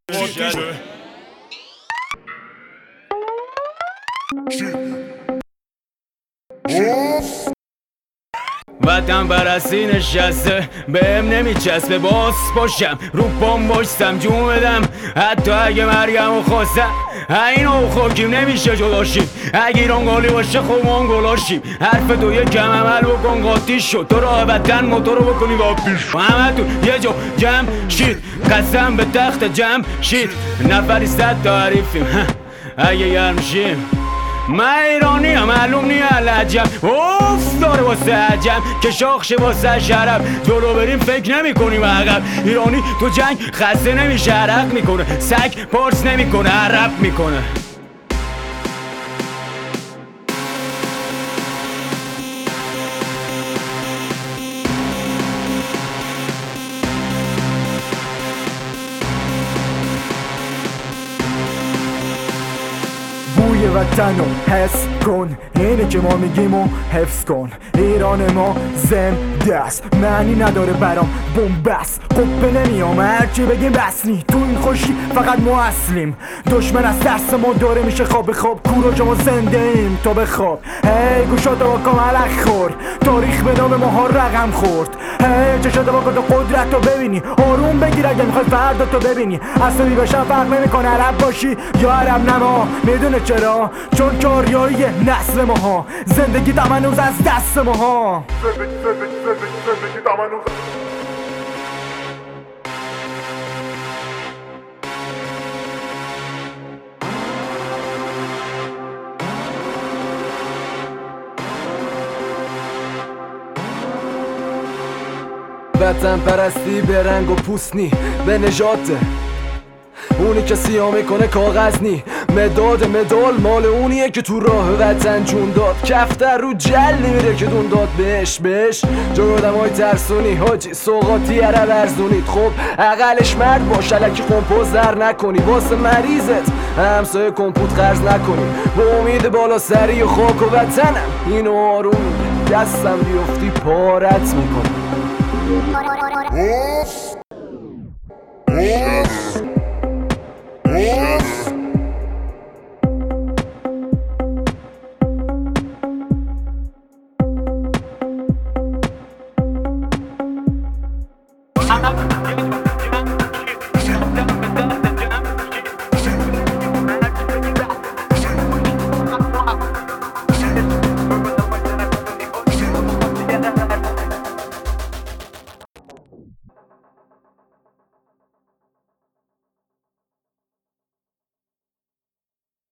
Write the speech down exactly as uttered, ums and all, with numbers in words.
وطن پرستی نشسته بهم نمیچسبه، باز باشم رو پام باشتم جون بدم، حتی اگه مرگم و خواستم این او خاکیم نمیشه جداشیم، اگه ایران گالی باشه خب ما هم گلاشیم، حرف تو یکم عمل بکن قاطی شد، تو راه وطن موتورو بکنی با پیش همه تو یه جا جمع شید، قسم به تخت جمع شید، نفری صد تعریفیم اگه گرم شیم. من ایرانی هم معلوم نیه لجم اوف داره واسه عجم که شاخشه واسه شرف، جلو بریم فکر نمی کنیم عقب، ایرانی تو جنگ خسته نمیشه عرق میکنه، سگ پارس نمیکنه عرب میکنه. بوی وطن رو حس کن، اینه که ما میگیم و حفظ کن، ایران ما زنده است، معنی نداره برام بومبست، قبه نمیام هرچی بگیم بس نی، تو این خوشی فقط ما اصلیم، دشمن از دست ما داره میشه خواب خواب، کوروش ما زنده ایم تو بخواب، هی گوشاتو با ملخ خور، تاریخ به نام ماها رقم خورد، هی چشاتو با تو قدرت رو ببینی، آروم بگیر اگه میخوای فردا تو ببینی، اصلی بشن فرق نمیکنه عرب باشی یا عرب نما، میدونه چرا؟ چون کاریایی نسل ماها، زندگی دمنوز از دست ماها، زندگی زندگی زندگی زندگی دمنوز. وطن پرستی به رنگ و پوست نی، به نژاده اونی که سیاه میکنه کاغذ نی، مداد مدال مال اونیه که تو راه وطن جون داد، کفتر رو جلی میره که دون داد بهش بهش جای آدم های ترسونی، حاجی سوقاتی عرب ارزونید، خب اقلش مرد باش الکی کمپوز در نکنی، واسه مریضت همسایه کمپوت قرض نکنی، با امید بالا سری و خاک و وطنم اینو آروم دستم بیفتی پارت میکنی.